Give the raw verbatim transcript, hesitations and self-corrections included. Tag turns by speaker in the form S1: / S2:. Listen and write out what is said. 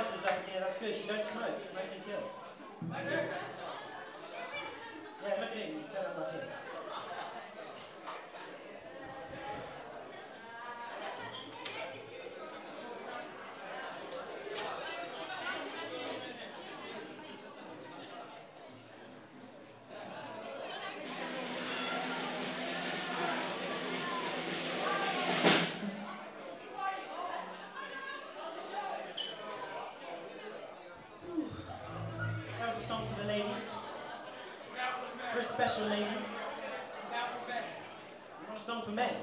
S1: answers up here. That's good. You don't smoke. Smoking kills. Yeah, look at him. You tell him not here. That was a song for the ladies. For a special ladies. You want a song for men?